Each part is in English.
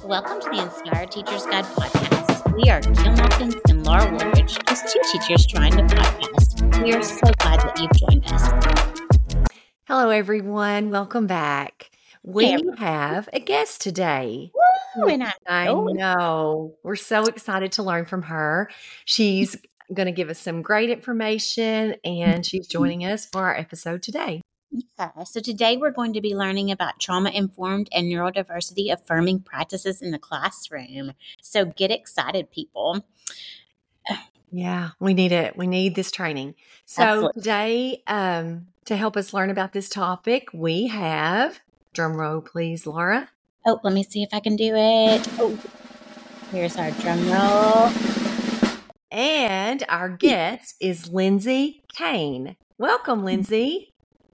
Welcome to the Inspired Teachers Guide podcast. We are Jill Malkins and Laura Woolridge, just two teachers trying to podcast. We are so glad that you've joined us. Hello, everyone. Welcome back. We have a guest today. Woo, and I know. We're so excited to learn from her. She's going to give us some great information, and she's joining us for our episode today. Yeah, so today we're going to be learning about trauma-informed and neurodiversity affirming practices in the classroom. So get excited, people. Yeah, we need it. We need this training. So Absolutely. Today, to help us learn about this topic, we have, drum roll, please, Laura. Oh, let me see if I can do it. Oh, here's our drum roll. And our guest is Lindsay Kane. Welcome, Lindsay.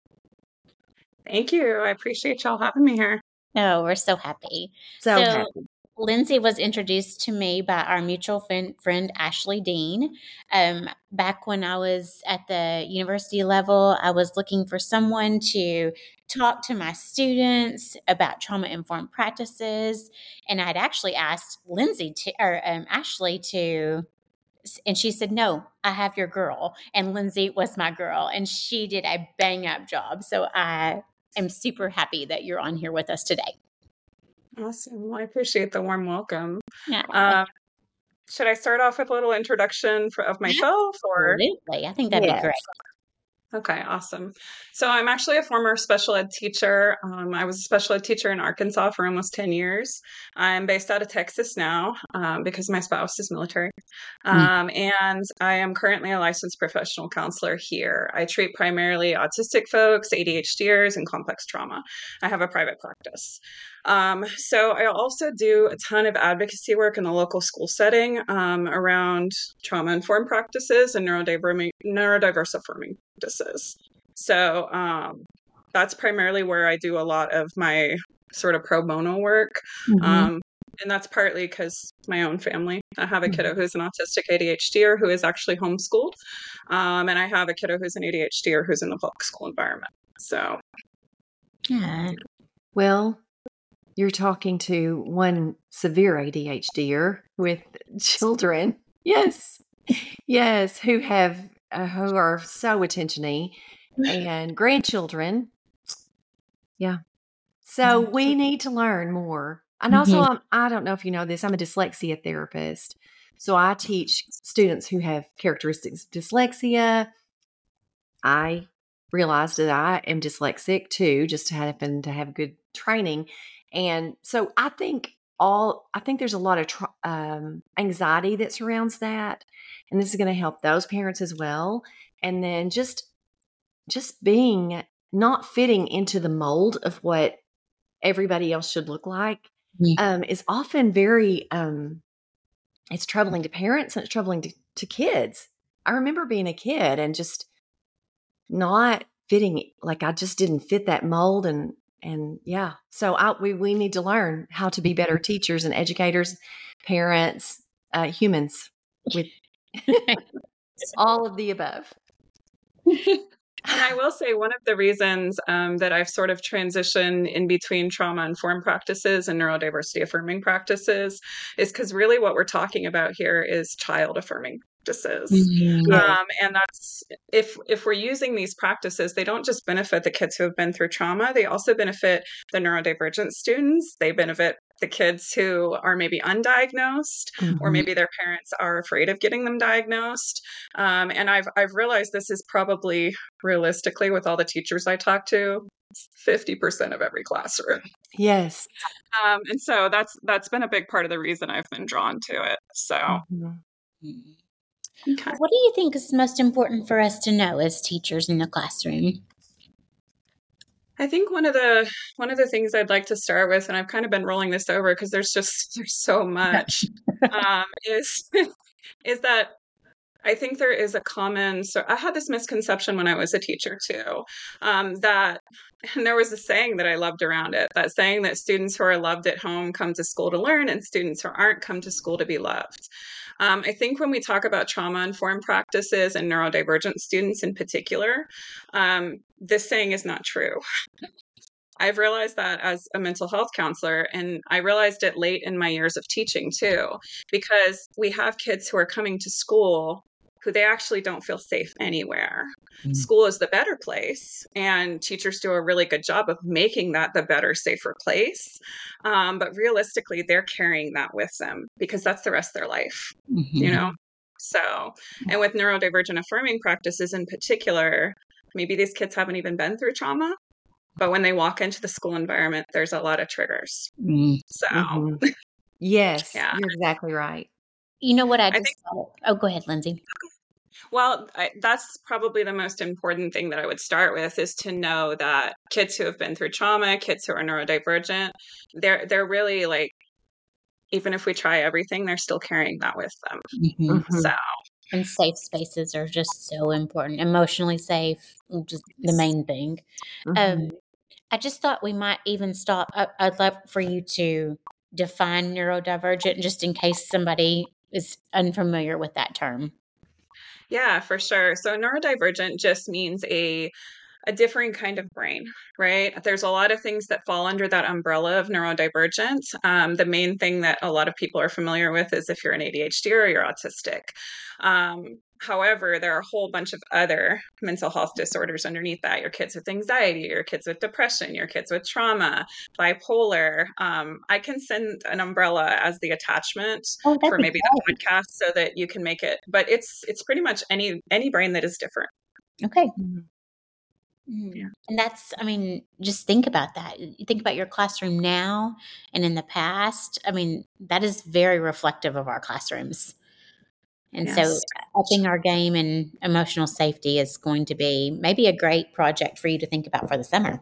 Thank you. I appreciate y'all having me here. Oh, we're so happy. So happy. Lindsay was introduced to me by our mutual friend Ashley Dean. Back when I was at the university level, I was looking for someone to talk to my students about trauma-informed practices, and I'd actually asked Ashley to. And she said, "No, I have your girl." And Lindsay was my girl, and she did a bang-up job. So I am super happy that you're on here with us today. Awesome. Well, I appreciate the warm welcome. Yeah. Should I start off with a little introduction of myself? Absolutely. I think that'd be great. Okay, awesome. So I'm actually a former special ed teacher. I was a special ed teacher in Arkansas for almost 10 years. I'm based out of Texas now because my spouse is military. And I am currently a licensed professional counselor here. I treat primarily autistic folks, ADHDers, and complex trauma. I have a private practice. So I also do a ton of advocacy work in the local school setting around trauma-informed practices and neurodiverse affirming practices. So that's primarily where I do a lot of my sort of pro bono work. And that's partly because my own family. I have a kiddo who's an autistic ADHDer who is actually homeschooled. And I have a kiddo who's an ADHDer who's in the public school environment. So, yeah. Well, you're talking to one severe ADHDer with children. Yes, who are so attentiony, and grandchildren. Yeah. So we need to learn more. And also, I don't know if you know this, I'm a dyslexia therapist. So I teach students who have characteristics of dyslexia. I realized that I am dyslexic too, just to happen to have good training. And so I think there's a lot of anxiety that surrounds that. And this is going to help those parents as well. And then just being not fitting into the mold of what everybody else should look like is often very, it's troubling to parents and it's troubling to kids. I remember being a kid and just not fitting, like I just didn't fit that mold. And yeah, so we need to learn how to be better teachers and educators, parents, humans with all of the above. And I will say one of the reasons that I've sort of transitioned in between trauma-informed practices and neurodiversity affirming practices is because really what we're talking about here is child affirming practices. And that's if we're using these practices, they don't just benefit the kids who have been through trauma, they also benefit the neurodivergent students. They benefit the kids who are maybe undiagnosed or maybe their parents are afraid of getting them diagnosed. And I've realized this is probably realistically with all the teachers I talk to, 50% of every classroom. Yes. And so that's been a big part of the reason I've been drawn to it. So Okay. What do you think is most important for us to know as teachers in the classroom? I think one of the things I'd like to start with, and I've kind of been rolling this over because there's so much, is that I think there is a common. So I had this misconception when I was a teacher too, and there was a saying that I loved around it. That saying that students who are loved at home come to school to learn, and students who aren't come to school to be loved. I think when we talk about trauma-informed practices and neurodivergent students in particular, this saying is not true. I've realized that as a mental health counselor, and I realized it late in my years of teaching too, because we have kids who are coming to school who they actually don't feel safe anywhere. School is the better place, and teachers do a really good job of making that the better, safer place. But realistically, they're carrying that with them because that's the rest of their life, you know? So, and with neurodivergent affirming practices in particular, maybe these kids haven't even been through trauma, but when they walk into the school environment, there's a lot of triggers. So, Yes, yeah, you're exactly right. You know what I I think, just thought? Oh, go ahead, Lindsay. well, that's probably the most important thing that I would start with is to know that kids who have been through trauma, kids who are neurodivergent, they're really like, even if we try everything, they're still carrying that with them. So, And safe spaces are just so important. Emotionally safe, just the main thing. I just thought we might even stop. I'd love for you to define neurodivergent just in case somebody is unfamiliar with that term. yeah, for sure. So neurodivergent just means a differing kind of brain, right? There's a lot of things that fall under that umbrella of neurodivergent. The main thing that a lot of people are familiar with is if you're an ADHD or you're autistic. However, there are a whole bunch of other mental health disorders underneath that. Your kids with anxiety, your kids with depression, your kids with trauma, bipolar. I can send an umbrella as the attachment Oh, that'd for be maybe the great. podcast so that you can make it. But it's pretty much any brain that is different. Okay. Yeah. And that's, I mean, just think about that. You think about your classroom now and in the past. I mean, that is very reflective of our classrooms. And so Yes. upping our game and emotional safety is going to be maybe a great project for you to think about for the summer.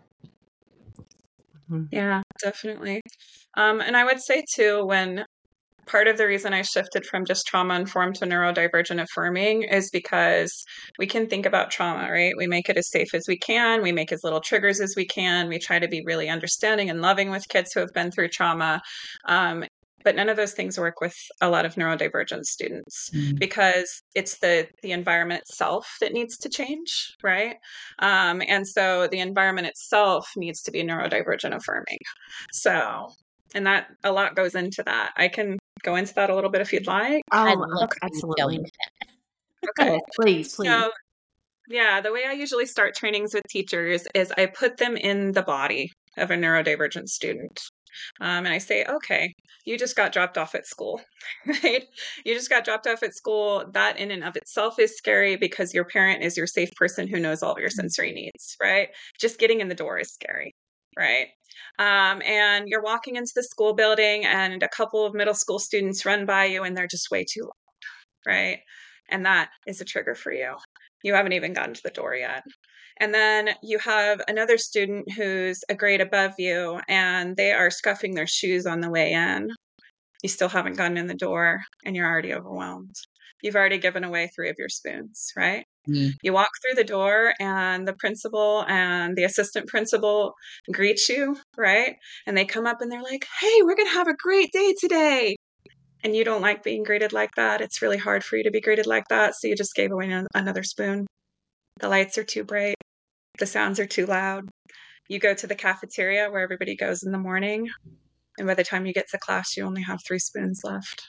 Yeah, definitely. And I would say too, when part of the reason I shifted from just trauma informed to neurodivergent affirming is because we can think about trauma, right? We make it as safe as we can. We make as little triggers as we can. We try to be really understanding and loving with kids who have been through trauma. But none of those things work with a lot of neurodivergent students because it's the environment itself that needs to change, right? And so the environment itself needs to be neurodivergent affirming. So, and that a lot goes into that. I can go into that a little bit if you'd like. I'd Oh, love to go absolutely. into that. Okay. Yes, please, please. So, yeah, the way I usually start trainings with teachers is I put them in the body of a neurodivergent student. And I say, okay, you just got dropped off at school, right? You just got dropped off at school. That in and of itself is scary because your parent is your safe person who knows all of your sensory needs, right? Just getting in the door is scary, right? And you're walking into the school building and a couple of middle school students run by you and they're just way too loud, right? And that is a trigger for you. You haven't even gotten to the door yet. And then you have another student who's a grade above you and they are scuffing their shoes on the way in. You still haven't gotten in the door and you're already overwhelmed. You've already given away 3 of your spoons, right? You walk through the door and the principal and the assistant principal greet you, right? And they come up and they're like, hey, we're going to have a great day today. And you don't like being greeted like that. It's really hard for you to be greeted like that. So you just gave away another spoon. The lights are too bright. The sounds are too loud. You go to the cafeteria where everybody goes in the morning. And by the time you get to class, you only have 3 spoons left.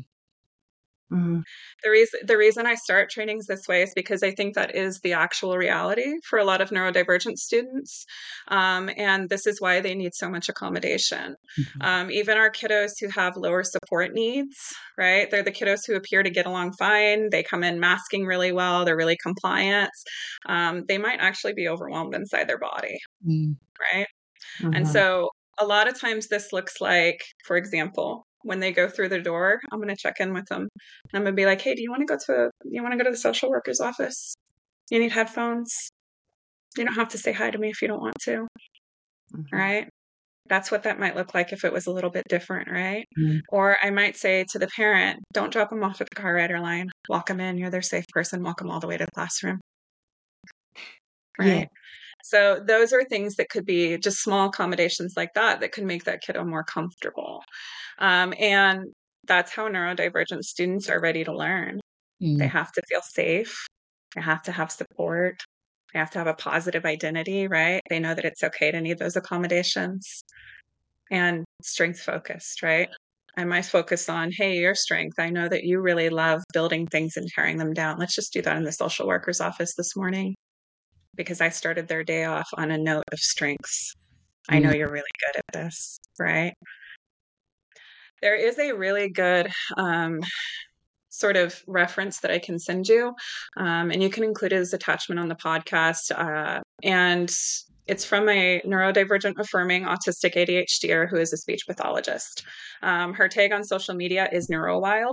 The reason I start trainings this way is because I think that is the actual reality for a lot of neurodivergent students. And this is why they need so much accommodation. Even our kiddos who have lower support needs, right? They're the kiddos who appear to get along fine. They come in masking really well. They're really compliant. They might actually be overwhelmed inside their body, right? And so a lot of times this looks like, for example, when they go through the door, I'm going to check in with them. And I'm going to be like, hey, do you want to go to the social worker's office? You need headphones. You don't have to say hi to me if you don't want to. Right? That's what that might look like if it was a little bit different, right? Or I might say to the parent, don't drop them off at the car rider line. Walk them in. You're their safe person. Walk them all the way to the classroom. Right? Yeah. So those are things that could be just small accommodations like that could make that kiddo more comfortable. And that's how neurodivergent students are ready to learn. They have to feel safe. They have to have support. They have to have a positive identity, right? They know that it's okay to need those accommodations. And strength focused, right? I might focus on, hey, your strength. I know that you really love building things and tearing them down. Let's just do that in the social worker's office this morning because I started their day off on a note of strengths. I know you're really good at this, right? There is a really good sort of reference that I can send you, and you can include it as attachment on the podcast. And it's from a neurodivergent affirming autistic ADHDer who is a speech pathologist. Her tag on social media is NeuroWild.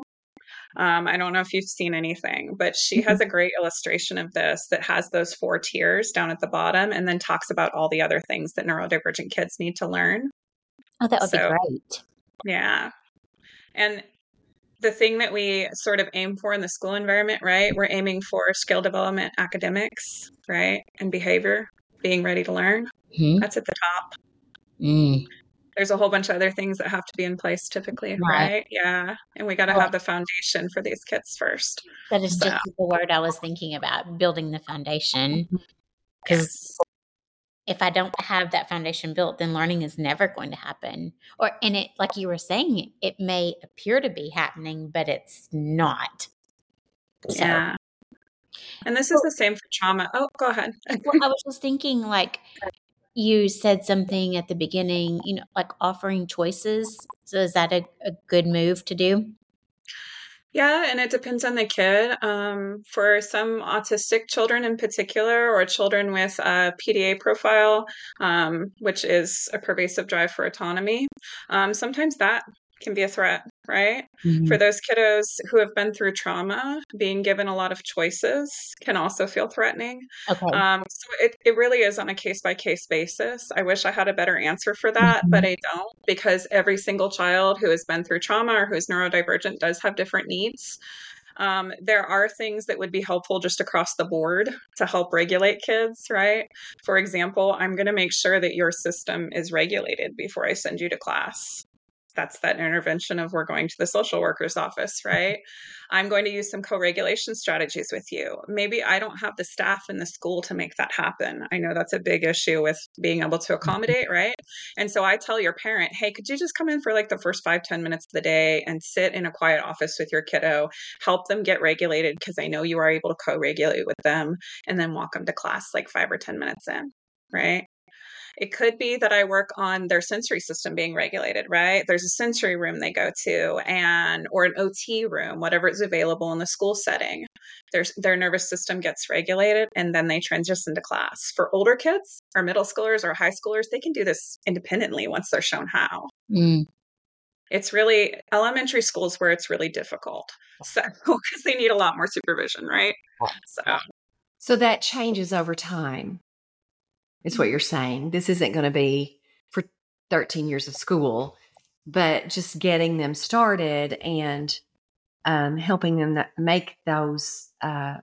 I don't know if you've seen anything, but she has a great illustration of this that has those 4 tiers down at the bottom and then talks about all the other things that neurodivergent kids need to learn. Oh, that would be great. Yeah. And the thing that we sort of aim for in the school environment, right? We're aiming for skill development, academics, right? And behavior, being ready to learn. That's at the top. There's a whole bunch of other things that have to be in place typically, right? Yeah. And we got to have the foundation for these kids first. That is just the word I was thinking about, building the foundation. Because if I don't have that foundation built, then learning is never going to happen. And it, like you were saying, it may appear to be happening, but it's not. So, yeah. And this is the same for trauma. Oh, go ahead. Well, I was just thinking, like, you said something at the beginning, like offering choices. So is that a good move to do? Yeah, and it depends on the kid. For some autistic children in particular, or children with a PDA profile, which is a pervasive drive for autonomy, sometimes that can be a threat, right? For those kiddos who have been through trauma, being given a lot of choices can also feel threatening. Okay. So it really is on a case-by-case basis. I wish I had a better answer for that, but I don't, because every single child who has been through trauma or who is neurodivergent does have different needs. There are things that would be helpful just across the board to help regulate kids, right? For example, I'm going to make sure that your system is regulated before I send you to class. That's that intervention of we're going to the social worker's office, right? I'm going to use some co-regulation strategies with you. Maybe I don't have the staff in the school to make that happen. I know that's a big issue with being able to accommodate, right? And so I tell your parent, hey, could you just come in for like the first 5-10 minutes of the day and sit in a quiet office with your kiddo, help them get regulated because I know you are able to co-regulate with them, and then walk them to class like 5 or 10 minutes in, right? It could be that I work on their sensory system being regulated, right? There's a sensory room they go to or an OT room, whatever is available in the school setting. Their nervous system gets regulated and then they transition to class. For older kids or middle schoolers or high schoolers, they can do this independently once they're shown how. It's really elementary schools where it's really difficult. So, because they need a lot more supervision, right? So that changes over time. Is what you're saying. This isn't going to be for 13 years of school, but just getting them started and helping them make that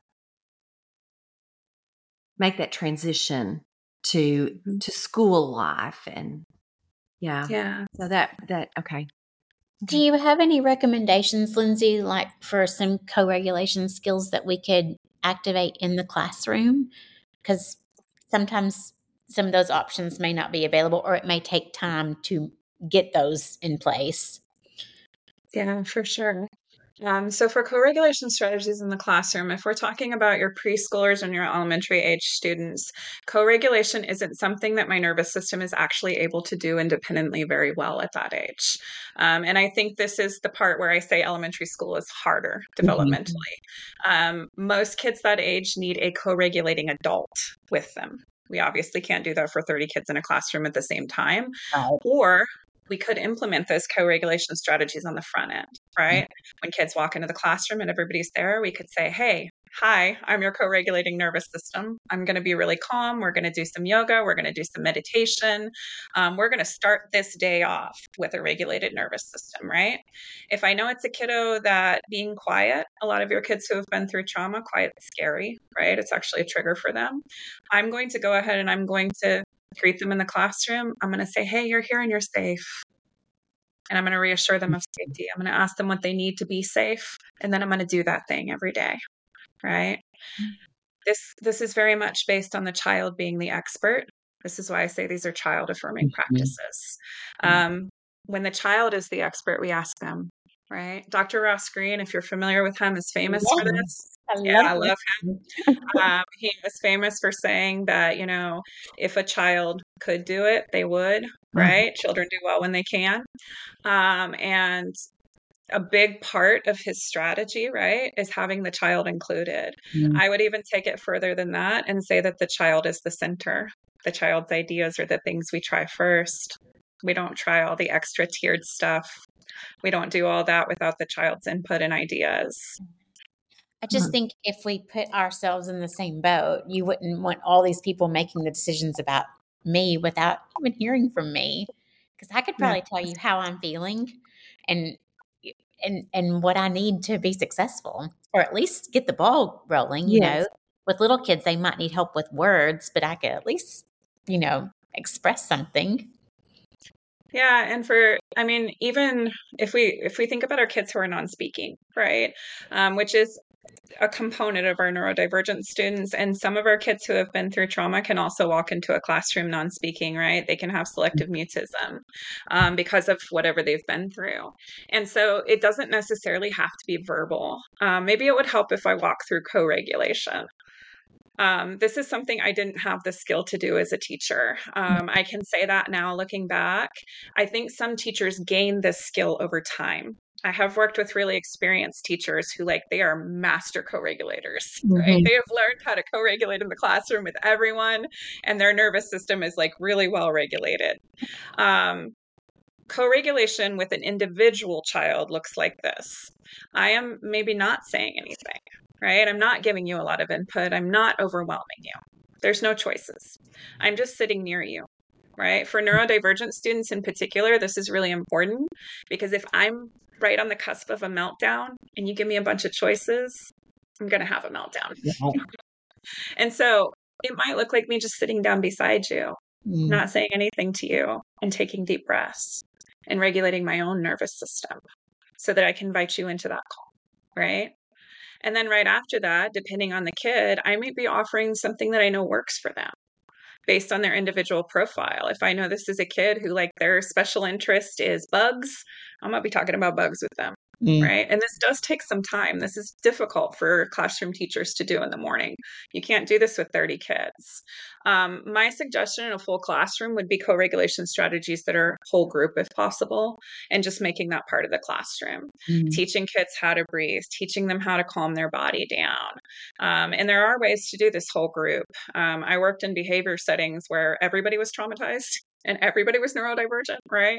transition to school life. And yeah. So that okay. Do you have any recommendations, Lindsay, like for some co-regulation skills that we could activate in the classroom? Because sometimes some of those options may not be available, or it may take time to get those in place. Yeah, for sure. So for co-regulation strategies in the classroom, if we're talking about your preschoolers and your elementary age students, co-regulation isn't something that my nervous system is actually able to do independently very well at that age. And I think this is the part where I say elementary school is harder developmentally. Most kids that age need a co-regulating adult with them. We obviously can't do that for 30 kids in a classroom at the same time. Or we could implement those co-regulation strategies on the front end, right? When kids walk into the classroom and everybody's there, we could say, hey, hi, I'm your co-regulating nervous system. I'm going to be really calm. We're going to do some yoga. We're going to do some meditation. We're going to start this day off with a regulated nervous system, right? If I know it's a kiddo that being quiet, a lot of your kids who have been through trauma, quiet's scary, right? It's actually a trigger for them. I'm going to go ahead and I'm going to treat them in the classroom. I'm going to say, hey, you're here and you're safe. And I'm going to reassure them of safety. I'm going to ask them what they need to be safe. And then I'm going to do that thing every day. Right. This is very much based on the child being the expert. This is why I say these are child affirming practices. When the child is the expert, we ask them, right? Dr. Ross Green, if you're familiar with him, is famous for Yes, this. I Yeah, love I love it. him. He was famous for saying that, if a child could do it, they would, right? Children do well when they can. And a big part of his strategy, right, is having the child included. I would even take it further than that and say that the child is the center. The child's ideas are the things we try first. We don't try all the extra tiered stuff. We don't do all that without the child's input and ideas. I just think if we put ourselves in the same boat, you wouldn't want all these people making the decisions about me without even hearing from me. Because I could probably tell you how I'm feeling and and what I need to be successful, or at least get the ball rolling, Yes. With little kids, they might need help with words, but I could at least, express something. Yeah, and even if we think about our kids who are non-speaking, right, which is a component of our neurodivergent students, and some of our kids who have been through trauma can also walk into a classroom non-speaking, right? They can have selective mutism because of whatever they've been through. And so it doesn't necessarily have to be verbal. Maybe it would help if I walk through co-regulation. This is something I didn't have the skill to do as a teacher. I can say that now looking back. I think some teachers gain this skill over time. I have worked with really experienced teachers who they are master co-regulators, right? They have learned how to co-regulate in the classroom with everyone, and their nervous system is really well regulated. Co-regulation with an individual child looks like this. I am maybe not saying anything, right? I'm not giving you a lot of input. I'm not overwhelming you. There's no choices. I'm just sitting near you, right? For neurodivergent students in particular, this is really important because if I'm right on the cusp of a meltdown and you give me a bunch of choices, I'm going to have a meltdown. And so it might look like me just sitting down beside you, not saying anything to you, and taking deep breaths and regulating my own nervous system so that I can invite you into that call, right? And then right after that, depending on the kid, I might be offering something that I know works for them based on their individual profile. If I know this is a kid who their special interest is bugs, I'm going to be talking about bugs with them. Right. And this does take some time. This is difficult for classroom teachers to do in the morning. You can't do this with 30 kids. My suggestion in a full classroom would be co-regulation strategies that are whole group if possible, and just making that part of the classroom. Teaching kids how to breathe, teaching them how to calm their body down. And there are ways to do this whole group. I worked in behavior settings where everybody was traumatized and everybody was neurodivergent, right?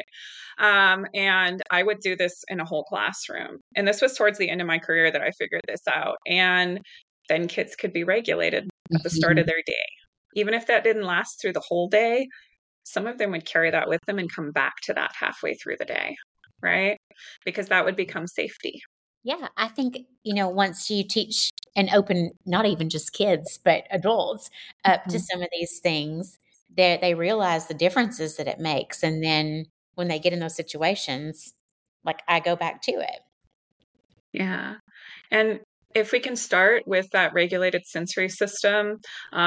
And I would do this in a whole classroom. And this was towards the end of my career that I figured this out. And then kids could be regulated at the start of their day. Even if that didn't last through the whole day, some of them would carry that with them and come back to that halfway through the day, right? Because that would become safety. Yeah, I think, once you teach and open, not even just kids, but adults up to some of these things, they realize the differences that it makes. And then when they get in those situations, I go back to it. Yeah. And if we can start with that regulated sensory system,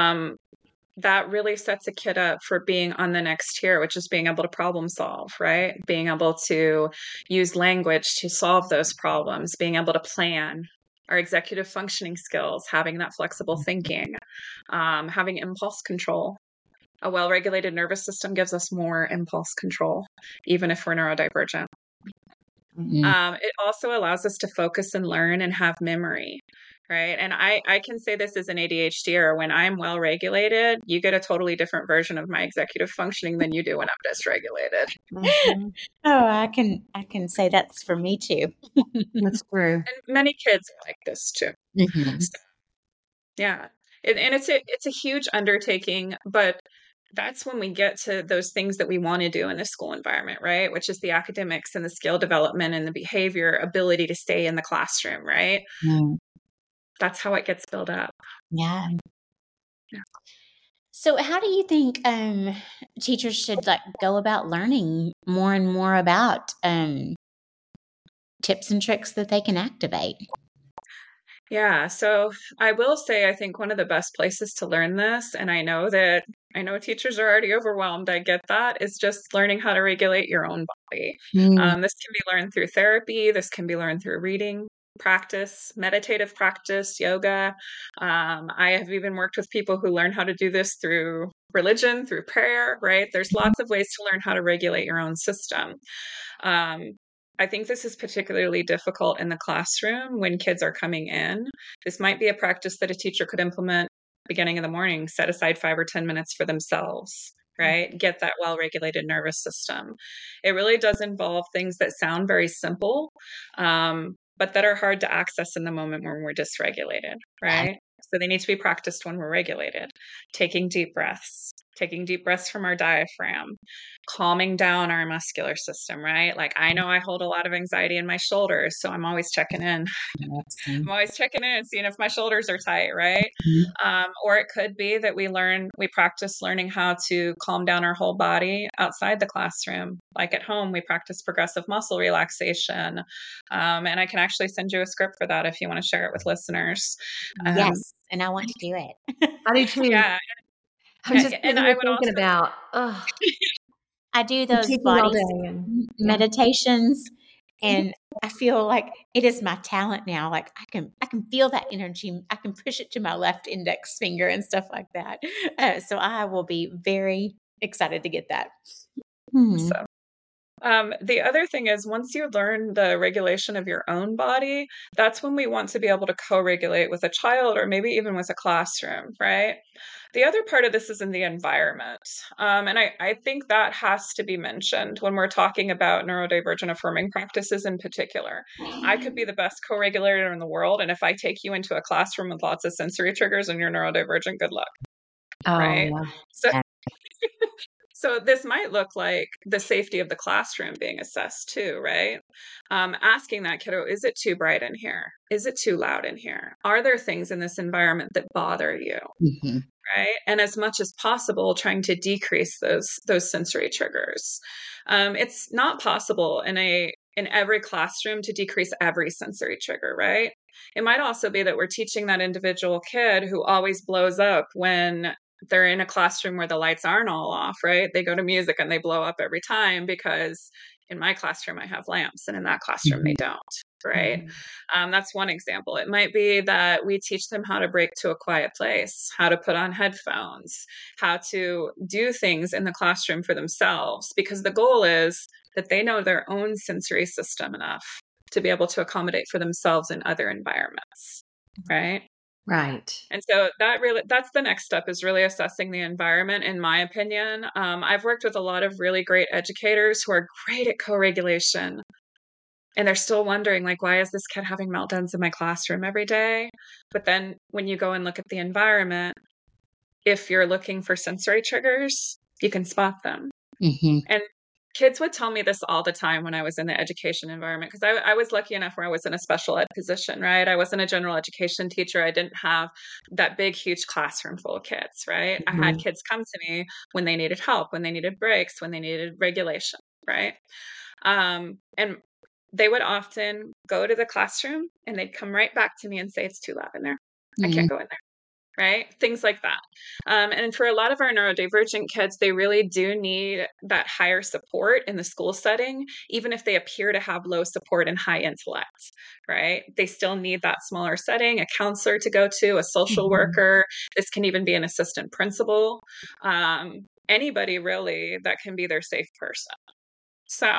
that really sets a kid up for being on the next tier, which is being able to problem solve, right? Being able to use language to solve those problems, being able to plan, our executive functioning skills, having that flexible thinking, having impulse control. A well-regulated nervous system gives us more impulse control, even if we're neurodivergent. It also allows us to focus and learn and have memory, right? And I can say this as an ADHDer, when I'm well regulated, you get a totally different version of my executive functioning than you do when I'm dysregulated. Oh, I can say that's for me too. That's true. And many kids are like this too. So, yeah. And it's a huge undertaking, but that's when we get to those things that we want to do in the school environment, right? Which is the academics and the skill development and the behavior ability to stay in the classroom, right? That's how it gets built up. Yeah. So how do you think teachers should go about learning more and more about tips and tricks that they can activate? Yeah, so I will say I think one of the best places to learn this, and I know teachers are already overwhelmed, I get that, is just learning how to regulate your own body. Mm. This can be learned through therapy, this can be learned through reading practice, meditative practice, yoga. I have even worked with people who learn how to do this through religion, through prayer, right? There's lots of ways to learn how to regulate your own system. Um, I think this is particularly difficult in the classroom when kids are coming in. This might be a practice that a teacher could implement beginning of the morning, set aside 5 or 10 minutes for themselves, right? Get that well regulated nervous system. It really does involve things that sound very simple, but that are hard to access in the moment when we're dysregulated, right? So they need to be practiced when we're regulated. Taking deep breaths from our diaphragm, calming down our muscular system, right? Like I know I hold a lot of anxiety in my shoulders, so I'm always checking in. I'm always checking in and seeing if my shoulders are tight, right? Or it could be that we practice learning how to calm down our whole body outside the classroom. Like at home, we practice progressive muscle relaxation. And I can actually send you a script for that if you want to share it with listeners. Um, Yes, and I want to do it. I do too. yeah. I'm just And sitting I here would thinking also, about, I do I'm those teaching all body day, and yeah. meditations, and I feel like it is my talent now. Like I can feel that energy. I can push it to my left index finger and stuff like that. So I will be very excited to get that. Hmm. so the other thing is, once you learn the regulation of your own body, that's when we want to be able to co regulate with a child or maybe even with a classroom, right? The other part of this is in the environment. And I think that has to be mentioned when we're talking about neurodivergent affirming practices in particular. I could be the best co regulator in the world. And if I take you into a classroom with lots of sensory triggers and you're neurodivergent, good luck, Oh, right? yeah. So, so this might look like the safety of the classroom being assessed too, right? Asking that kiddo, is it too bright in here? Is it too loud in here? Are there things in this environment that bother you? Mm-hmm. Right? And as much as possible, trying to decrease those sensory triggers. It's not possible in every classroom to decrease every sensory trigger, right? It might also be that we're teaching that individual kid who always blows up when they're in a classroom where the lights aren't all off, right? They go to music and they blow up every time because in my classroom I have lamps and in that classroom they don't, right? That's one example. It might be that we teach them how to break to a quiet place, how to put on headphones, how to do things in the classroom for themselves, because the goal is that they know their own sensory system enough to be able to accommodate for themselves in other environments, right? Right. And so that's the next step, is really assessing the environment, in my opinion. I've worked with a lot of really great educators who are great at co-regulation, and they're still wondering, like, why is this kid having meltdowns in my classroom every day? But then when you go and look at the environment, if you're looking for sensory triggers, you can spot them. Mm-hmm. And kids would tell me this all the time when I was in the education environment, because I was lucky enough where I was in a special ed position, right? I wasn't a general education teacher. I didn't have that big, huge classroom full of kids, right? I had kids come to me when they needed help, when they needed breaks, when they needed regulation, right? And they would often go to the classroom and they'd come right back to me and say, it's too loud in there. I can't go in there. Right? Things like that. And for a lot of our neurodivergent kids, they really do need that higher support in the school setting, even if they appear to have low support and high intellect, right? They still need that smaller setting, a counselor to go to, a social worker. This can even be an assistant principal. Anybody really that can be their safe person. So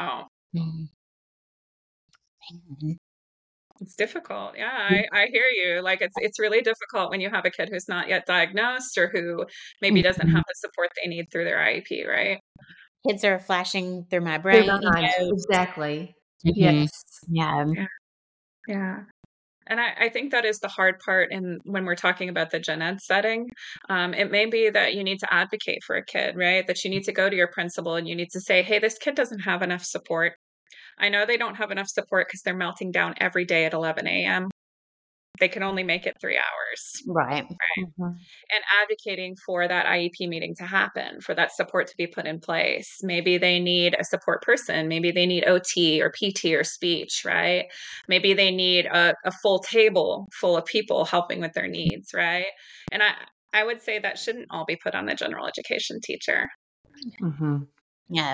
it's difficult. Yeah, I hear you. Like it's really difficult when you have a kid who's not yet diagnosed or who maybe doesn't have the support they need through their IEP, right? Kids are flashing through my Through brain. my mind. Exactly. Mhm. Yes. Yeah. Yeah. Yeah. And I think that is the hard part when we're talking about the gen ed setting. It may be that you need to advocate for a kid, right? That you need to go to your principal and you need to say, hey, this kid doesn't have enough support. I know they don't have enough support because they're melting down every day at 11 a.m. they can only make it 3 hours. Right. Mhm. And advocating for that IEP meeting to happen, for that support to be put in place. Maybe they need a support person. Maybe they need OT or PT or speech, right? Maybe they need a full table full of people helping with their needs, right? And I would say that shouldn't all be put on the general education teacher. Mhm. Yeah.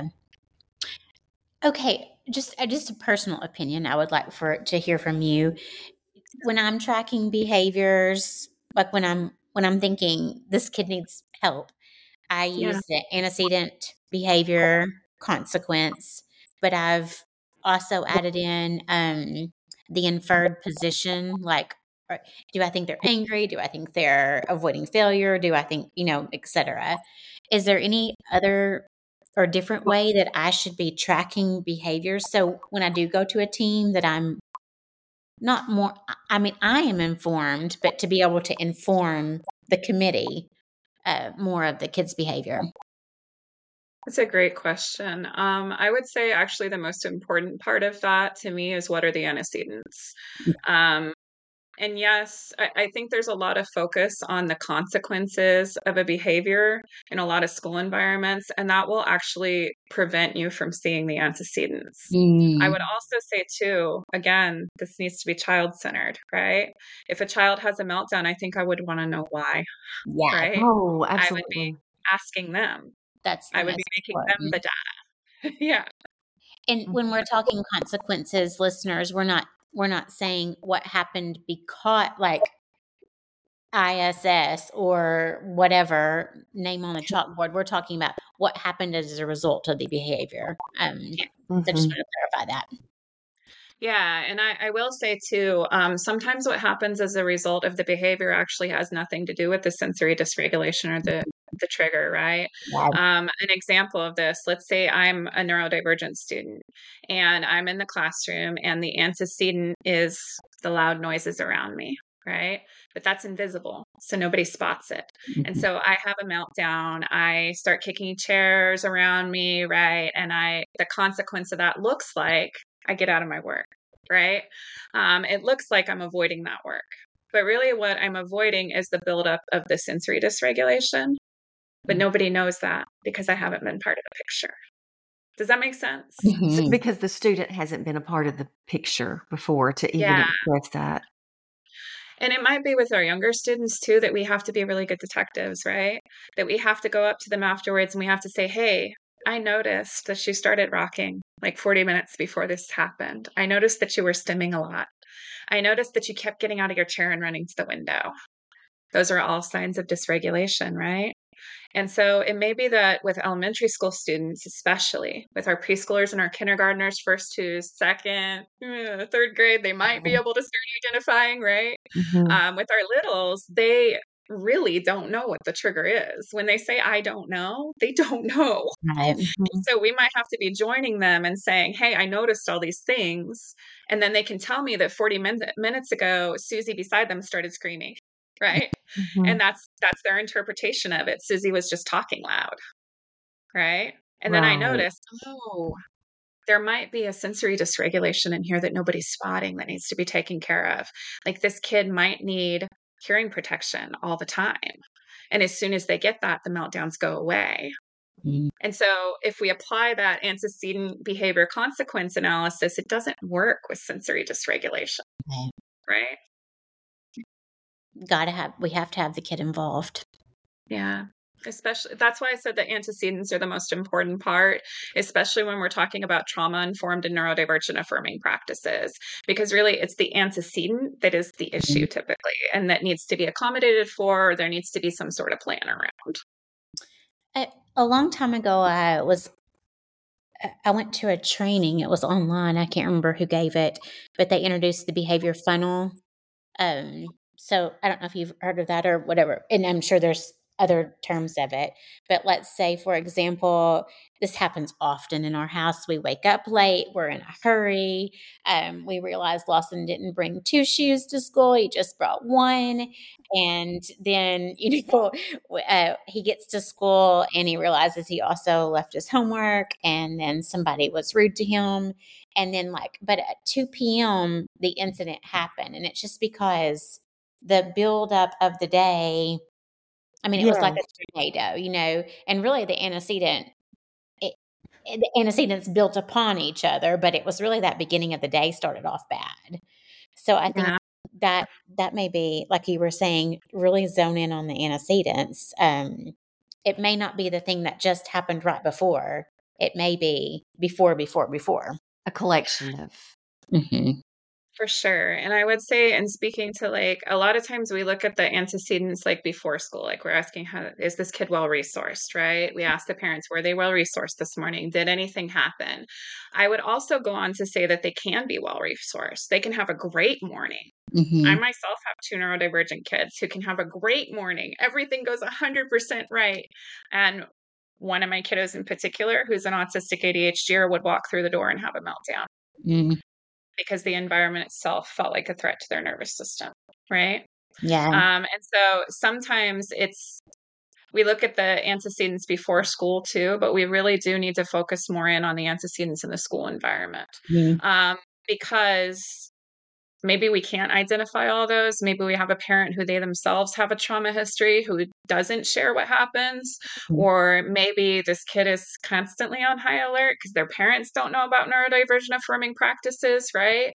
Okay. Just a personal opinion. I would like to hear from you. When I'm tracking behaviors, like when I'm thinking this kid needs help, I Yeah. use the antecedent behavior consequence, but I've also added in the inferred position, like, do I think they're angry? Do I think they're avoiding failure? Do I think, etc. Is there any other or different way that I should be tracking behaviors? So when I do go to a team that I'm not more, I mean, I am informed, but to be able to inform the committee more of the kids' behavior. That's a great question. I would say actually the most important part of that to me is what are the antecedents? Um, and yes, I think there's a lot of focus on the consequences of a behavior in a lot of school environments, and that will actually prevent you from seeing the antecedents. I would also say, too, again, this needs to be child centered, right? If a child has a meltdown, I think I would want to know why, Yeah, right? Oh, I would be absolutely. asking them, that's the I would be most making them the important. data. Yeah. And when we're talking consequences, listeners, we're not saying what happened because like ISS or whatever name on the chalkboard. We're talking about what happened as a result of the behavior. So I just Mhm. want to clarify that. Yeah, and I will say too, sometimes what happens as a result of the behavior actually has nothing to do with the sensory dysregulation or the trigger, right? Yeah. An example of this, let's say I'm a neurodivergent student and I'm in the classroom and the antecedent is the loud noises around me, right? But that's invisible, so nobody spots it. And so I have a meltdown, I start kicking chairs around me, right? And the consequence of that looks like I get out of my work, right? It looks like I'm avoiding that work. But really, what I'm avoiding is the buildup of the sensory dysregulation. But nobody knows that because I haven't been part of the picture. Does that make sense? Mhm. Because the student hasn't been a part of the picture before to even Yeah. express that. And it might be with our younger students too that we have to be really good detectives, right? That we have to go up to them afterwards and we have to say, hey, I noticed that you started rocking like 40 minutes before this happened. I noticed that you were stimming a lot. I noticed that you kept getting out of your chair and running to the window. Those are all signs of dysregulation, right? And so it may be that with elementary school students, especially with our preschoolers and our kindergartners, first to second, third grade, they might be able to start identifying, right? Mhm. With our littles, they really don't know what the trigger is. When they say, I don't know, they don't know. Right. Mhm. So we might have to be joining them and saying, hey, I noticed all these things. And then they can tell me that 40 minutes ago, Susie beside them started screaming, right? And Mhm. that's their interpretation of it. Susie was just talking loud, right? And then I Right. noticed, oh, there might be a sensory dysregulation in here that nobody's spotting that needs to be taken care of. Like this kid might need hearing protection all the time. And as soon as they get that, the meltdowns go away. Mm. And so if we apply that antecedent behavior consequence analysis, it doesn't work with sensory dysregulation, Right. right? We have to have the kid involved. Yeah. Especially that's why I said that antecedents are the most important part, especially when we're talking about trauma informed and neurodivergent affirming practices, because really it's the antecedent that is the issue typically and that needs to be accommodated for, or there needs to be some sort of plan around. A long time ago, I went to a training. It was online. I can't remember who gave it, but they introduced the behavior funnel. So I don't know if you've heard of that or whatever. And I'm sure there's other terms of it. But let's say, for example, this happens often in our house. We wake up late, we're in a hurry. We realize Lawson didn't bring 2 shoes to school, he just brought 1. And then, he gets to school and he realizes he also left his homework, and then somebody was rude to him. And then, but at 2 p.m., the incident happened. And it's just because the buildup of the day, I mean, it was like Yes. a tornado, and really the antecedents built upon each other, but it was really that beginning of the day started off bad. So I think Yeah. that may be, like you were saying, really zone in on the antecedents. It may not be the thing that just happened right before. It may be before. A collection of. Mm-hmm. For sure. And I would say, and speaking to a lot of times we look at the antecedents before school, we're asking, how is this kid well resourced, right? We ask the parents, were they well resourced this morning? Did anything happen? I would also go on to say that they can be well resourced. They can have a great morning. Mm-hmm. I myself have 2 neurodivergent kids who can have a great morning. Everything goes 100% right. And one of my kiddos in particular, who's an autistic ADHDer, would walk through the door and have a meltdown. Mm-hmm. Because the environment itself felt like a threat to their nervous system, right? Yeah. And so sometimes we look at the antecedents before school too, but we really do need to focus more in on the antecedents in the school environment. Mm-hmm. Because maybe we can't identify all those. Maybe we have a parent who they themselves have a trauma history who doesn't share what happens. Or maybe this kid is constantly on high alert because their parents don't know about neurodivergent affirming practices, right?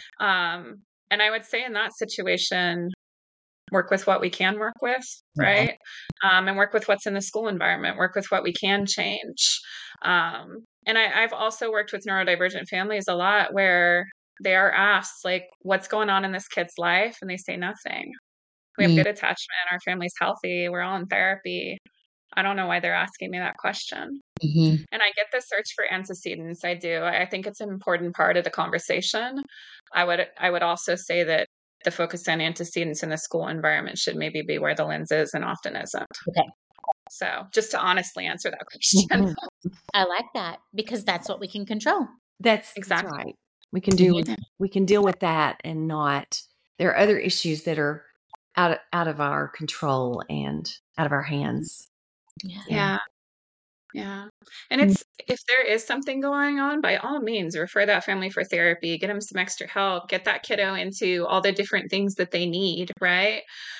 And I would say in that situation, work with what we can work with, right? And work with what's in the school environment, work with what we can change. And I've also worked with neurodivergent families a lot where they are asked, what's going on in this kid's life? And they say nothing. We have good attachment. Our family's healthy. We're all in therapy. I don't know why they're asking me that question. Mm-hmm. And I get the search for antecedents. I do. I think it's an important part of the conversation. I would also say that the focus on antecedents in the school environment should maybe be where the lens is and often isn't. Okay. So just to honestly answer that question. Mm-hmm. I like that because that's what we can control. That's Exactly. right. We can deal with that, and not, there are other issues that are out of our control and out of our hands. Yeah. And if there is something going on, by all means, refer that family for therapy, get them some extra help, get that kiddo into all the different things that they need, right?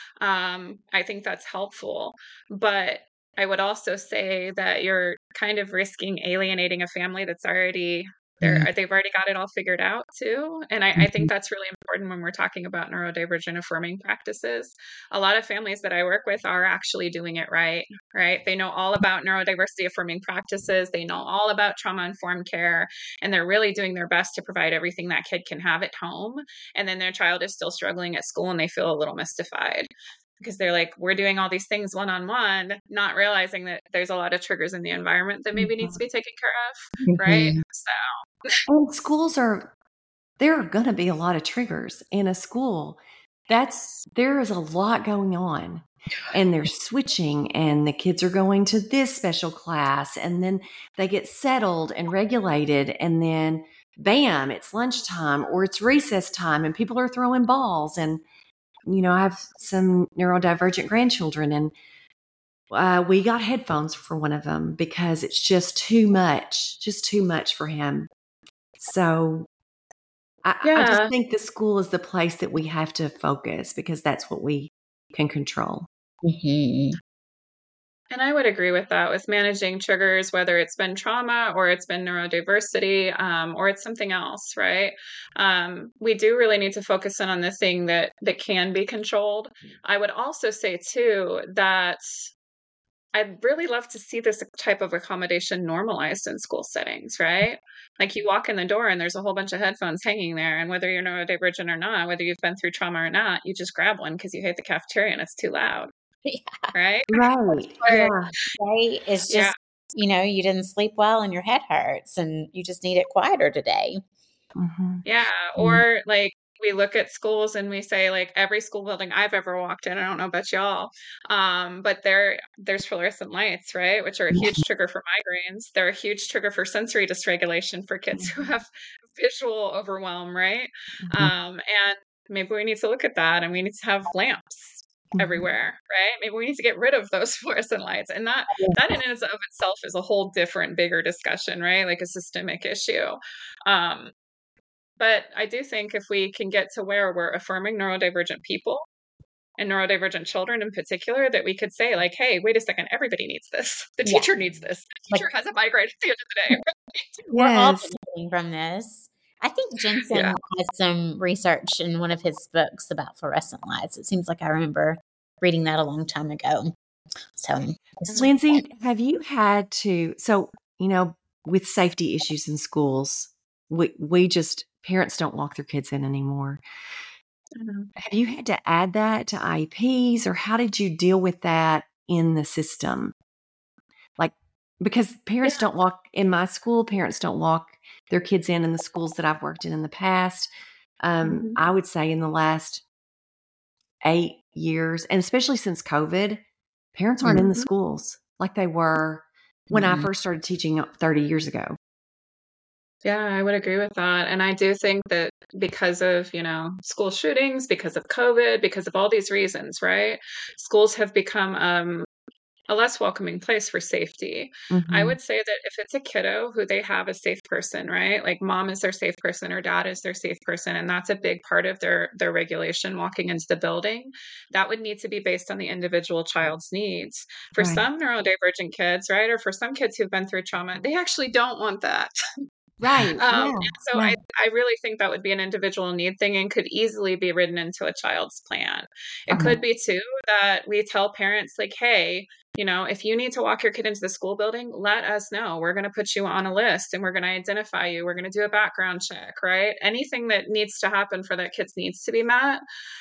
I think that's helpful. But I would also say that you're kind of risking alienating a family that's already they've already got it all figured out too. And I think that's really important when we're talking about neurodivergent affirming practices. A lot of families that I work with are actually doing it right? They know all about neurodiversity affirming practices. They know all about trauma-informed care, and they're really doing their best to provide everything that kid can have at home. And then their child is still struggling at school and they feel a little mystified, because they're like, we're doing all these things one-on-one, not realizing that there's a lot of triggers in the environment that maybe needs to be taken care of, right? So And schools there are going to be a lot of triggers in a school. There is a lot going on, and they're switching, and the kids are going to this special class, and then they get settled and regulated, and then bam, it's lunchtime or it's recess time and people are throwing balls. And I have some neurodivergent grandchildren, and we got headphones for one of them because it's just too much for him. So I just think the school is the place that we have to focus, because that's what we can control. Mm-hmm. And I would agree with that, with managing triggers, whether it's been trauma or it's been neurodiversity, or it's something else, right? We do really need to focus in on the thing that can be controlled. I would also say too that I'd really love to see this type of accommodation normalized in school settings, right? Like, you walk in the door and there's a whole bunch of headphones hanging there, and whether you're neurodivergent or not, whether you've been through trauma or not, you just grab one because you hate the cafeteria and it's too loud. Yeah. Right? Right. Yeah. Right. It's just, you didn't sleep well and your head hurts and you just need it quieter today. Mm-hmm. Yeah. Or we look at schools and we say, like, every school building I've ever walked in, I don't know about y'all, but there's fluorescent lights, right? Which are a huge trigger for migraines. They're a huge trigger for sensory dysregulation for kids who have visual overwhelm, right? And maybe we need to look at that, and we need to have lamps everywhere, right? Maybe we need to get rid of those fluorescent lights. And that in and of itself is a whole different, bigger discussion, right? Like a systemic issue. But I do think if we can get to where we're affirming neurodivergent people and neurodivergent children in particular, that we could say, like, hey, wait a second, everybody needs this. The teacher needs this. The teacher has a migraine at the end of the day. Right? We're all benefiting from this. I think Jensen Yeah. has some research in one of his books about fluorescent lights. It seems like I remember reading that a long time ago. So, Lindsay, have you had to, with safety issues in schools, we just, parents don't walk their kids in anymore. Have you had to add that to IEPs, or how did you deal with that in the system? Like, because parents don't walk, in my school, parents don't walk their kids in the schools that I've worked in the past. I would say in the last 8 years, and especially since COVID, parents aren't in the schools like they were when I first started teaching 30 years ago. Yeah, I would agree with that. And I do think that because of, school shootings, because of COVID, because of all these reasons, right? Schools have become a less welcoming place for safety. I would say that if it's a kiddo who they have a safe person, right? Like mom is their safe person or dad is their safe person, and that's a big part of their regulation walking into the building, that would need to be based on the individual child's needs. For some neurodivergent kids, right? Or for some kids who've been through trauma, they actually don't want that. Right. And so I really think that would be an individual need thing and could easily be written into a child's plan. It could be too that we tell parents, like, hey, if you need to walk your kid into the school building, let us know. We're going to put you on a list and we're going to identify you. We're going to do a background check, right? Anything that needs to happen for that kid's needs to be met.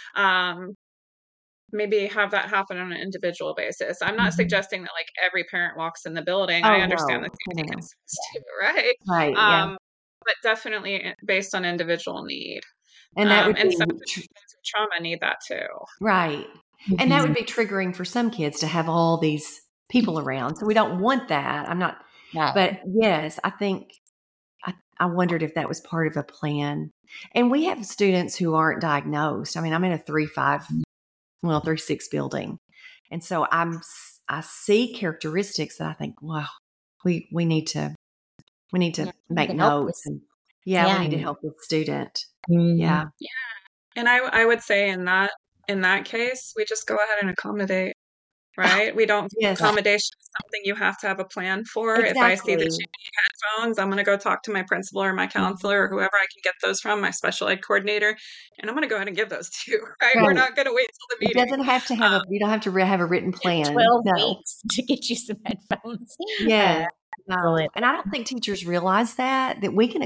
Maybe have that happen on an individual basis. I'm not suggesting that like every parent walks in the building. I understand the safety concerns too, right? Right. But definitely based on individual need. And that would and be some kids with trauma need that too. Right. And that would be triggering for some kids to have all these people around. So we don't want that. I'm not, but yes, I think I wondered if that was part of a plan. And we have students who aren't diagnosed. I mean, I'm in a 3-6 building. And so I see characteristics that I think, wow, we need to make notes. And we need to help the student. Yeah. And I would say in that case, we just go ahead and accommodate, right? We don't, accommodation is something you have to have a plan for. Exactly. If I see that you need headphones, I'm going to go talk to my principal or my counselor or whoever I can get those from, my special ed coordinator, and I'm going to go ahead and give those to you, right? We're not going to wait till the meeting. It doesn't have to have you don't have to have a written plan. 12 weeks to get you some headphones. Yeah. And I don't think teachers realize that we can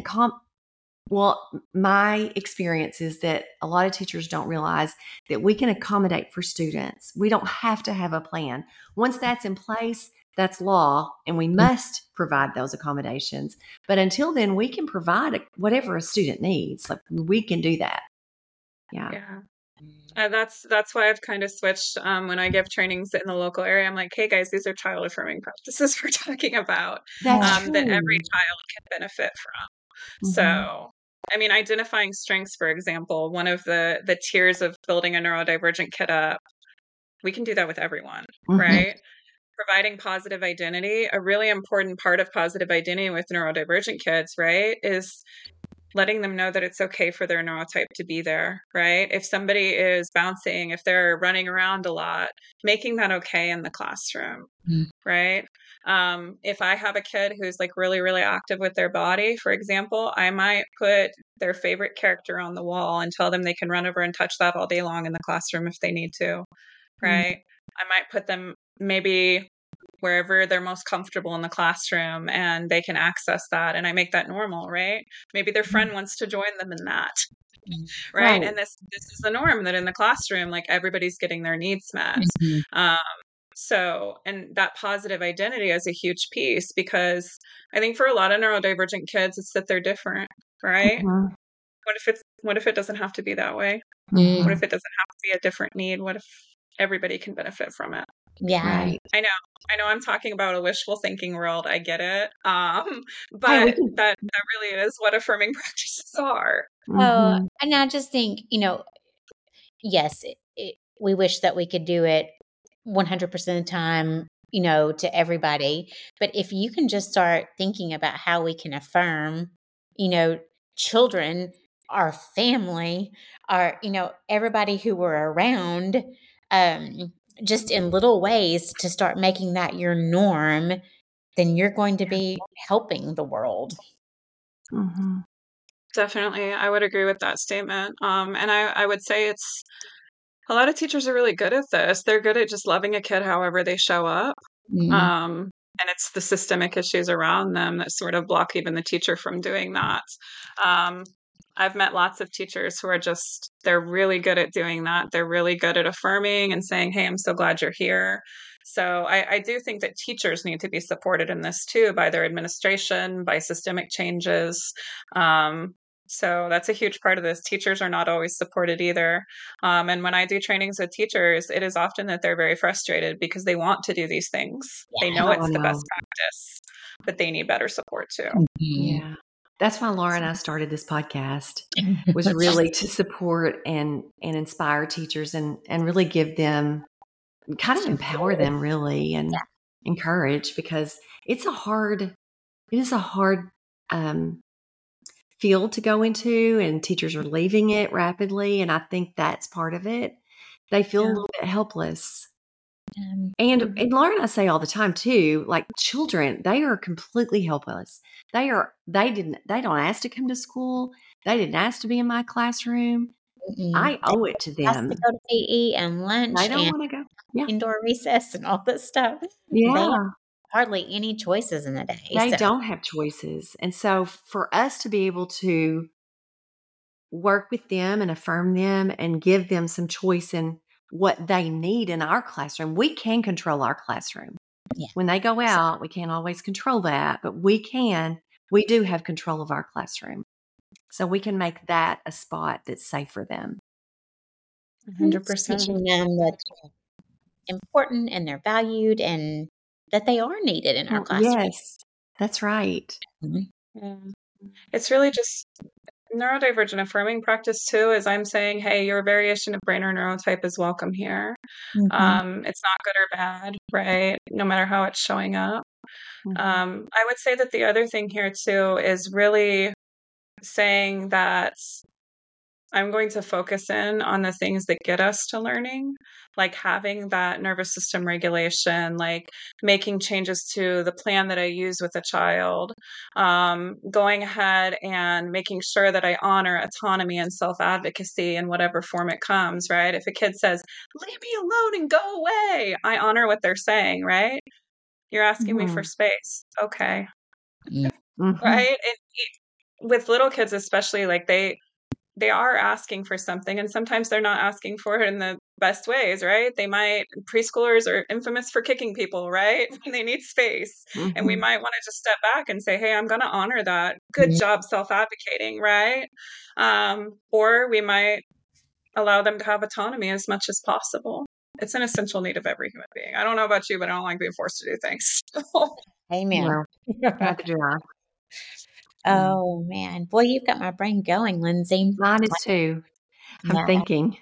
my experience is that a lot of teachers don't realize that we can accommodate for students. We don't have to have a plan. Once that's in place, that's law, and we must provide those accommodations. But until then, we can provide whatever a student needs. Like we can do that. Yeah. That's why I've kind of switched. When I give trainings in the local area, I'm like, hey guys, these are child affirming practices we're talking about that every child can benefit from. So, I mean, identifying strengths, for example, one of the tiers of building a neurodivergent kid up, we can do that with everyone, right? Providing positive identity, a really important part of positive identity with neurodivergent kids, right, is letting them know that it's okay for their neurotype to be there, right? If somebody is bouncing, if they're running around a lot, making that okay in the classroom, right? If I have a kid who's like really, really active with their body, for example, I might put their favorite character on the wall and tell them they can run over and touch that all day long in the classroom if they need to, right? I might put them maybe wherever they're most comfortable in the classroom and they can access that, and I make that normal, right? Maybe their friend wants to join them in that, right? And this is the norm, that in the classroom, like everybody's getting their needs met. So, and that positive identity is a huge piece, because I think for a lot of neurodivergent kids, it's that they're different, right? What if it doesn't have to be that way? Mm. What if it doesn't have to be a different need? What if everybody can benefit from it? Yeah. Right. I know I'm talking about a wishful thinking world. I get it. Hey, But that really is what affirming practices are. Oh, and I just think, yes, we wish that we could do it 100% of the time, to everybody. But if you can just start thinking about how we can affirm, children, our family, everybody who we're around, just in little ways to start making that your norm, then you're going to be helping the world. Mm-hmm. Definitely. I would agree with that statement. And I would say it's a lot of teachers are really good at this. They're good at just loving a kid however they show up. And it's the systemic issues around them that sort of block even the teacher from doing that. I've met lots of teachers who are they're really good at doing that. They're really good at affirming and saying, hey, I'm so glad you're here. So I do think that teachers need to be supported in this too by their administration, by systemic changes. So that's a huge part of this. Teachers are not always supported either. And when I do trainings with teachers, it is often that they're very frustrated because they want to do these things. They know it's the best practice, but they need better support too. Yeah. That's why Laura and I started this podcast, was really to support and inspire teachers and really give them, kind of empower them really, and encourage, because it is a hard field to go into, and teachers are leaving it rapidly. And I think that's part of it. They feel a little bit helpless. And Laura and I say all the time too, like children, they are completely helpless. They don't ask to come to school. They didn't ask to be in my classroom. I owe it to them. To go to PE and lunch They don't and want to go. Yeah. indoor recess and all this stuff. Yeah. They have hardly any choices in the day. They don't have choices. And so for us to be able to work with them and affirm them and give them some choice in what they need in our classroom, we can control our classroom. Yeah. When they go out, we can't always control that, but we do have control of our classroom. So we can make that a spot that's safe for them. 100%. Teaching them that they're important and they're valued and that they are needed in our classroom. Yes, that's right. Yeah. It's really just neurodivergent affirming practice too, is I'm saying, hey, your variation of brain or neurotype is welcome here. It's not good or bad, right? No matter how it's showing up. I would say that the other thing here too is really saying that I'm going to focus in on the things that get us to learning, like having that nervous system regulation, like making changes to the plan that I use with a child, going ahead and making sure that I honor autonomy and self-advocacy in whatever form it comes, right? If a kid says, leave me alone and go away, I honor what they're saying, right? You're asking me for space. Okay. Right? With little kids especially, like they are asking for something, and sometimes they're not asking for it in the best ways, right? Preschoolers are infamous for kicking people, right? When they need space. And we might want to just step back and say, hey, I'm going to honor that. Good job self-advocating, right? Or we might allow them to have autonomy as much as possible. It's an essential need of every human being. I don't know about you, but I don't like being forced to do things. Amen. Well, neither do I. Oh man, boy, you've got my brain going, Lindsay. Mine is too. I'm thinking.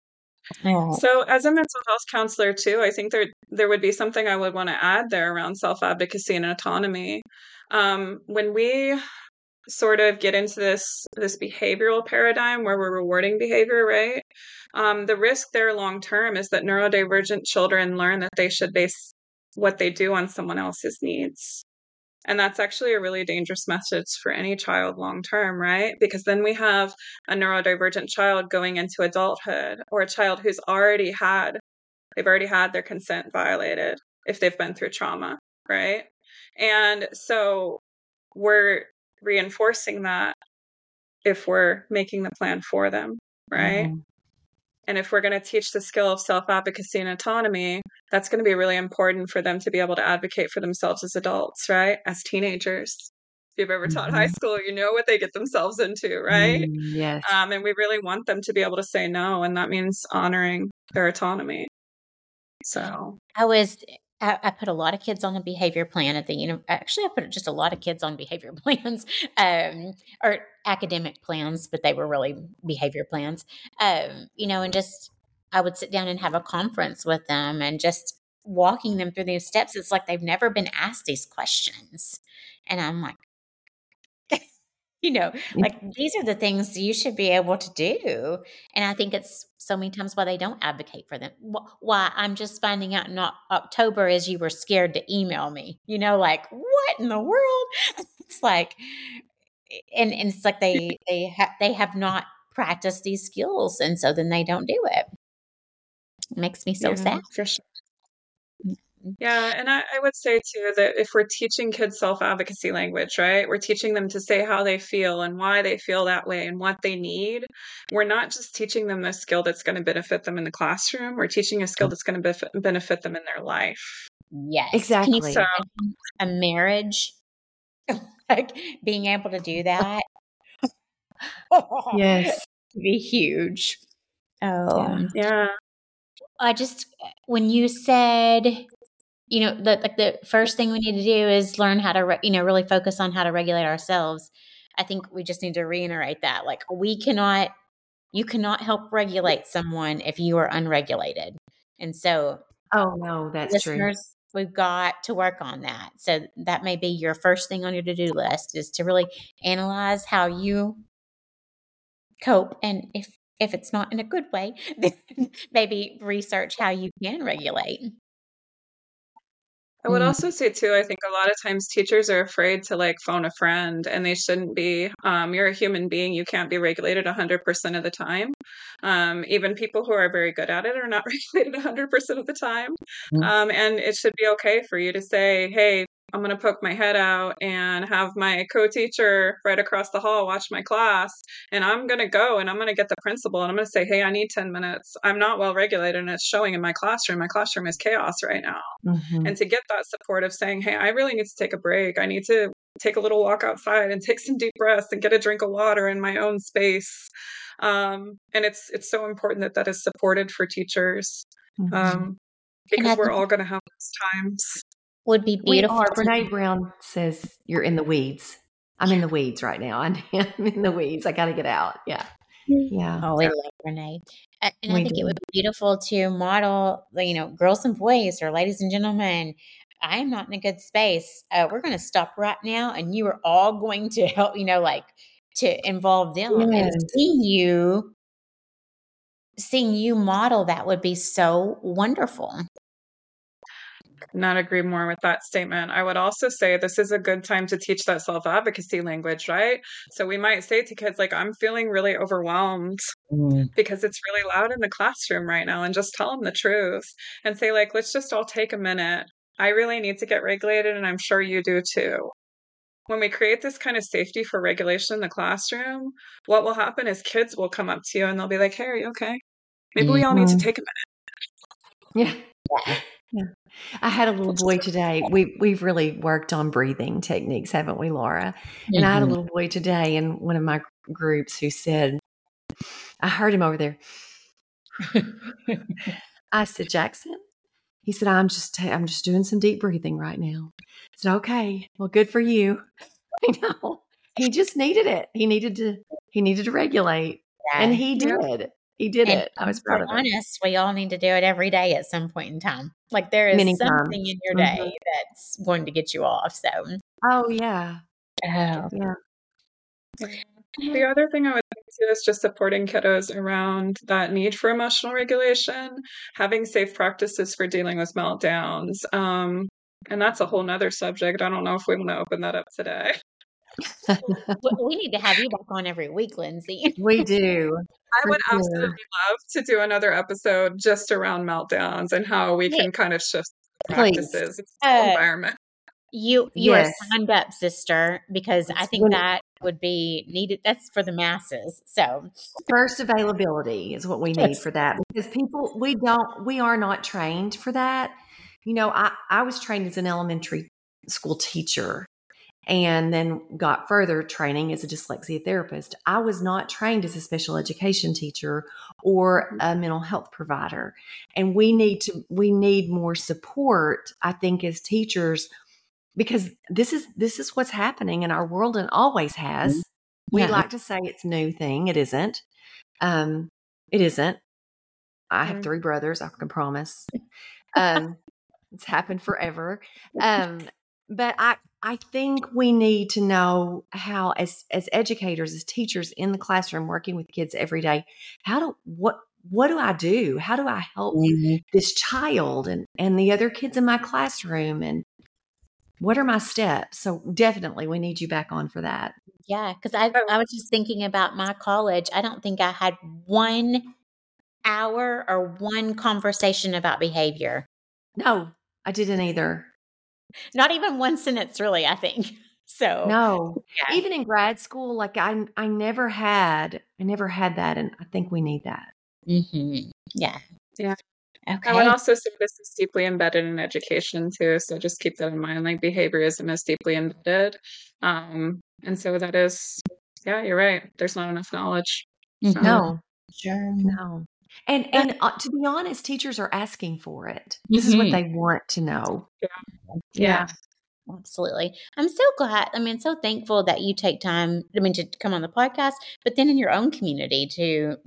So as a mental health counselor too, I think there would be something I would want to add there around self-advocacy and autonomy. When we sort of get into this behavioral paradigm where we're rewarding behavior, right? The risk there long term is that neurodivergent children learn that they should base what they do on someone else's needs. And that's actually a really dangerous message for any child long term, right? Because then we have a neurodivergent child going into adulthood, or a child who's already had their consent violated if they've been through trauma, right? And so we're reinforcing that if we're making the plan for them, right? And if we're going to teach the skill of self-advocacy and autonomy, that's going to be really important for them to be able to advocate for themselves as adults, right? As teenagers. you've ever taught high school, you know what they get themselves into, right? Yes. And we really want them to be able to say no, and that means honoring their autonomy. So I put a lot of kids on a behavior plan at the actually I put just a lot of kids on behavior plans, or academic plans, but they were really behavior plans. And just I would sit down and have a conference with them and just walking them through these steps. It's like they've never been asked these questions. And I'm like, like these are the things you should be able to do. And I think it's so many times why they don't advocate for them. Why I'm just finding out in October is you were scared to email me, like what in the world? It's like, and it's like they have not practiced these skills. And so then they don't do it. It makes me so sad. for sure. Yeah, and I would say too that if we're teaching kids self-advocacy language, right, we're teaching them to say how they feel and why they feel that way and what they need. We're not just teaching them the skill that's going to benefit them in the classroom. We're teaching a skill that's going to benefit them in their life. Yes. Exactly. Can you a marriage, like being able to do that? Yes. It'd be huge. Yeah. When you said, the first thing we need to do is learn how to, really focus on how to regulate ourselves. I think we just need to reiterate that. Like you cannot help regulate someone if you are unregulated. And so, oh no, that's listeners, true. We've got to work on that. So that may be your first thing on your to-do list, is to really analyze how you cope. And if it's not in a good way, then maybe research how you can regulate. I would also say too, I think a lot of times teachers are afraid to phone a friend, and they shouldn't be. You're a human being. You can't be regulated 100% of the time. Even people who are very good at it are not regulated 100% of the time. And it should be okay for you to say, hey, I'm going to poke my head out and have my co-teacher right across the hall watch my class. And I'm going to go and I'm going to get the principal and I'm going to say, hey, I need 10 minutes. I'm not well regulated and it's showing in my classroom. My classroom is chaos right now. And to get that support of saying, hey, I really need to take a break. I need to take a little walk outside and take some deep breaths and get a drink of water in my own space. And it's so important that is supported for teachers, because we're all going to have those times. Would be beautiful. Brene Brown says you're in the weeds. I'm in the weeds right now. I'm in the weeds. I got to get out. Yeah. Yeah. Oh, we love Brene. And I think it would be beautiful to model, girls and boys, or ladies and gentlemen, I am not in a good space. We're going to stop right now, and you are all going to help, to involve them. Yes. And seeing you model that would be so wonderful. Not agree more with that statement. I would also say this is a good time to teach that self-advocacy language, right? So we might say to kids, I'm feeling really overwhelmed because it's really loud in the classroom right now, and just tell them the truth and say, let's just all take a minute. I really need to get regulated, and I'm sure you do too. When we create this kind of safety for regulation in the classroom, what will happen is kids will come up to you and they'll be like, hey, are you okay? Maybe we all need to take a minute. Yeah. I had a little boy today. We've really worked on breathing techniques, haven't we, Laura? And I had a little boy today in one of my groups who said, I heard him over there. I said, Jackson? He said, I'm just doing some deep breathing right now. I said, okay, well, good for you. I know. He just needed it. He needed to regulate. Yeah. And he did. He did it. I was proud of him. Honest, we all need to do it every day at some point in time. There is something in your day that's going to get you off. So. Oh yeah. Yeah. The other thing I would think too is just supporting kiddos around that need for emotional regulation, having safe practices for dealing with meltdowns. And that's a whole nother subject. I don't know if we want to open that up today. We need to have you back on every week, Lindsay. We do. I would absolutely love to do another episode just around meltdowns and how we can kind of shift practices. It's the environment. You are signed up, sister, because I think that would be needed. That's for the masses. So first availability is what we need for that, because people, we are not trained for that. I was trained as an elementary school teacher, and then got further training as a dyslexia therapist. I was not trained as a special education teacher or a mental health provider. And we need more support, I think, as teachers, because this is what's happening in our world and always has. We Yeah. like to say it's a new thing. It isn't. It isn't. I have 3 brothers, I can promise. It's happened forever. But I think we need to know how, as educators, as teachers in the classroom working with kids every day, what do I do? How do I help this child and the other kids in my classroom? And what are my steps? So definitely we need you back on for that. Yeah, because I was just thinking about my college. I don't think I had 1 hour or 1 conversation about behavior. No, I didn't either. Not even 1 sentence, really, I think. So No, yeah. even in grad school, like I never had that, and I think we need that. Mm-hmm. Yeah. Yeah. Okay. I would also say this is deeply embedded in education too. So just keep that in mind. Like behaviorism is deeply embedded. And so that is, yeah, you're right. There's not enough knowledge. So. No, Sure. no. And to be honest, teachers are asking for it. This is what they want to know. Yeah. Absolutely. I'm so glad. I mean, so thankful that you take time, to come on the podcast, but then in your own community to,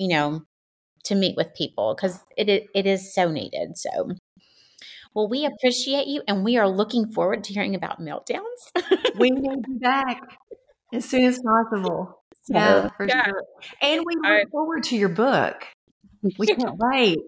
to meet with people, because it is so needed. So, well, we appreciate you, and we are looking forward to hearing about meltdowns. We need you back as soon as possible. So, For sure. And we look forward to your book. We can't wait.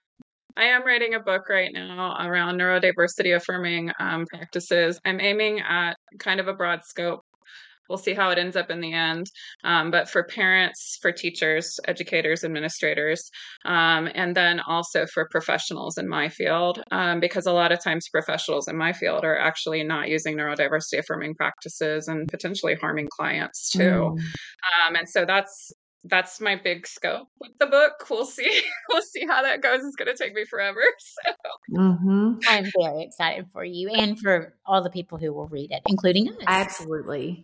I am writing a book right now around neurodiversity affirming practices. I'm aiming at kind of a broad scope. We'll see how it ends up in the end. But for parents, for teachers, educators, administrators, and then also for professionals in my field, because a lot of times professionals in my field are actually not using neurodiversity affirming practices and potentially harming clients too. And so that's my big scope with the book. We'll see. We'll see how that goes. It's going to take me forever. So. I'm very excited for you and for all the people who will read it, including us. Absolutely.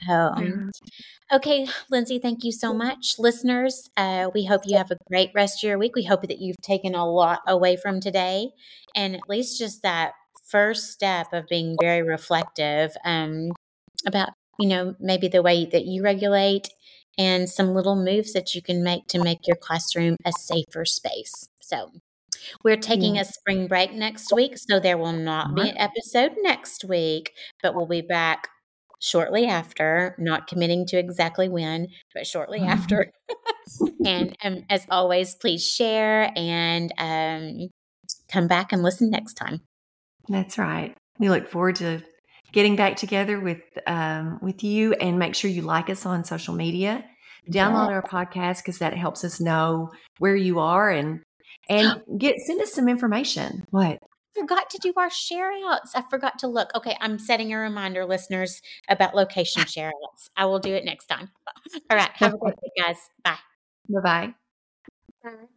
Okay, Lindsay, thank you so much. Listeners, we hope you have a great rest of your week. We hope that you've taken a lot away from today, and at least just that first step of being very reflective about, maybe the way that you regulate and some little moves that you can make to make your classroom a safer space. So we're taking a spring break next week, so there will not be an episode next week, but we'll be back shortly after, not committing to exactly when, but shortly after. And as always, please share and come back and listen next time. That's right. We look forward to getting back together with you, and make sure you like us on social media. Download our podcast, because that helps us know where you are, and send us some information. What? Forgot to do our share outs. I forgot to look. Okay, I'm setting a reminder, listeners, about location share outs. I will do it next time. All right. Have a great day, guys. Bye. Bye-bye. Bye.